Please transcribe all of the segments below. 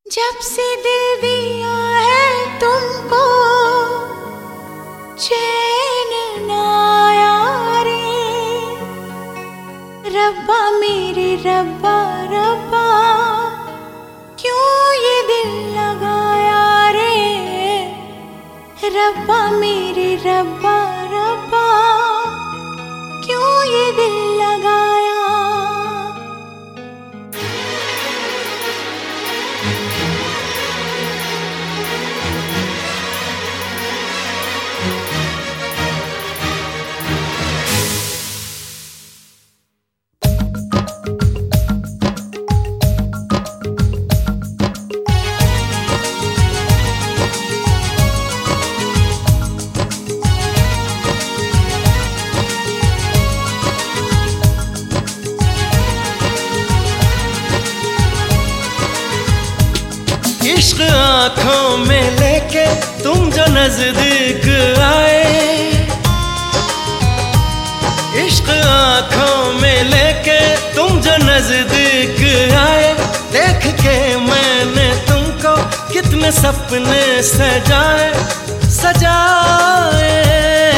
जब से दिल दिया है तुमको चैन ना आया रे, रब्बा मेरे रब्बा रब्बा क्यों ये दिल लगाया रे, रब्बा मेरे रब्बा रब्बा क्यों ये दिल लगाया। इश्क आँखों में लेके तुम जो नजदीक आए, इश्क आँखों में लेके तुम जो नजदीक आए, देख के मैंने तुमको कितने सपने सजाए सजाए।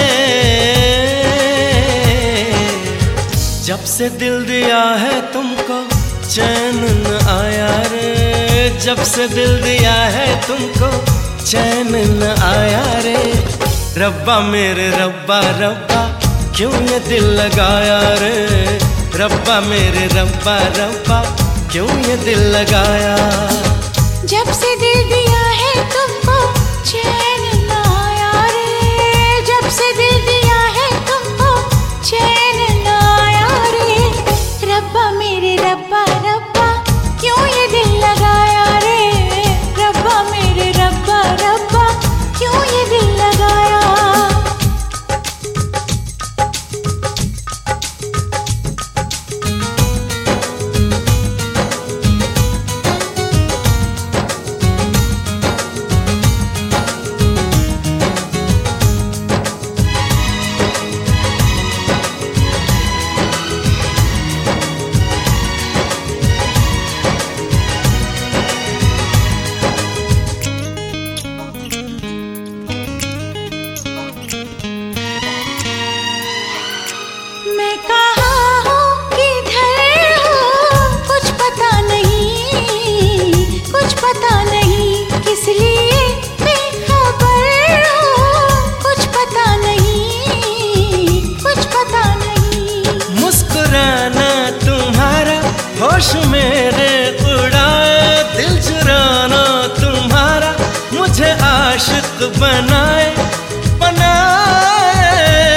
जब से दिल दिया है तुमको चैन न आया रे, जब से दिल दिया है तुमको चैन न आया रे, रब्बा मेरे रब्बा रब्बा क्यों ये दिल लगाया रे, रब्बा मेरे रब्बा रब्बा क्यों ये दिल लगाया। जब से दिल दिया है तुमको चैन न आया रे, जब से दिल दिया है तुमको चैन न आया रे, रब्बा मेरे रब्बा रब्बा क्यों ये दिल लगाया रे, रब्बा मेरे रब्बा रब्बा क्यों ये दिल लगाया। मैं कहाँ हूँ किधर हूँ कुछ पता नहीं, कुछ पता नहीं, किस लिए बेखबर हूँ कुछ पता नहीं, कुछ पता नहीं। मुस्कुराना तुम्हारा होश मेरे उड़ाए, दिल चुराना तुम्हारा मुझे आशिक बनाए बनाए।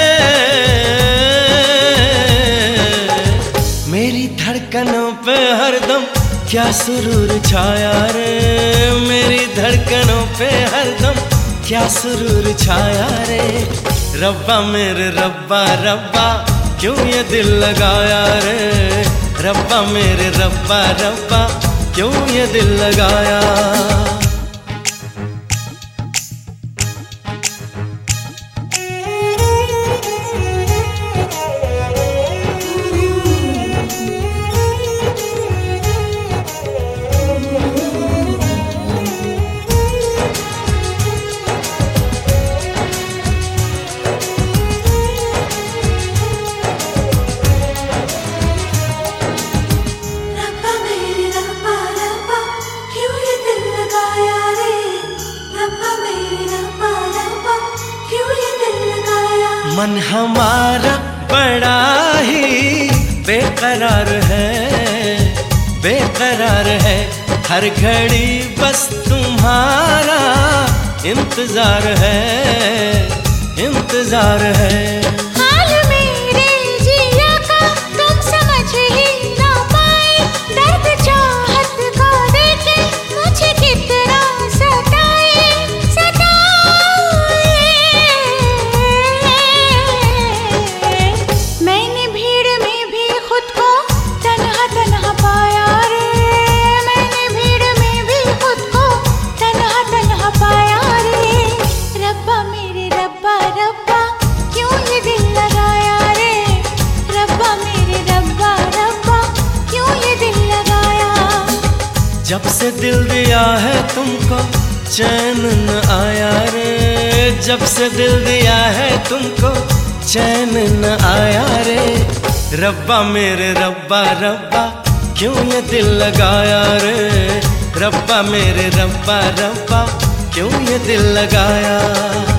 मेरी धड़कनों पे हरदम क्या सुरूर छाया रे, मेरी धड़कनों पे हरदम क्या सुरूर छाया रे, रब्बा मेरे रब्बा रब्बा क्यों ये दिल लगाया रे, रब्बा मेरे रब्बा रब्बा क्यों ये दिल लगाया। मन हमारा बड़ा ही बेकरार है, बेकरार है, हर घड़ी बस तुम्हारा इंतजार है, इंतजार है। हाल मेरे जिया का तुम समझ ही ना पाए, दर्द चाहत का देखे मुझे कितना सताए सताए। मैंने भीड़ में भी खुद को तन्हा तन्हा पाया रे, मैंने भीड़ में भी खुद को तन्हा तन्हा पाया रे, रब्बा मेरे रब्बा रब्बा क्यों ये दिल दिल दिया है तुमको चैन न आया रे, जब से दिल दिया है तुमको चैन न आया रे। रब्बा मेरे रब्बा रब्बा क्यों ये दिल लगाया रे, रब्बा मेरे रब्बा रब्बा क्यों ये दिल लगाया।